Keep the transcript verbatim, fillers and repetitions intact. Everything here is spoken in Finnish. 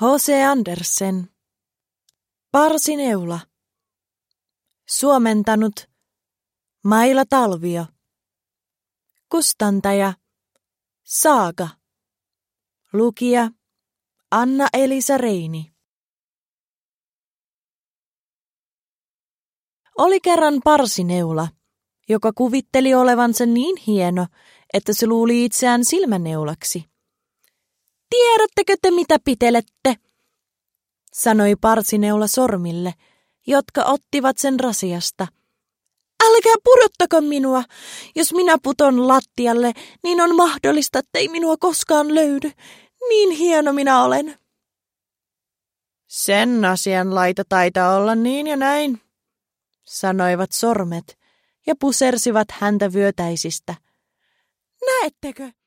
H C Andersen. Parsineula. Suomentanut Maila Talvio. Kustantaja Saaga. Lukija Anna-Elisa Reini. Oli kerran parsineula, joka kuvitteli olevansa niin hieno, että se luuli itseään silmäneulaksi. Tiedättekö te, mitä pitelette? Sanoi parsineula sormille, jotka ottivat sen rasiasta. Älkää pudottako minua. Jos minä puton lattialle, niin on mahdollista, ettei minua koskaan löydy. Niin hieno minä olen. Sen asian laita taitaa olla niin ja näin, sanoivat sormet ja pusersivat häntä vyötäisistä. Näettekö?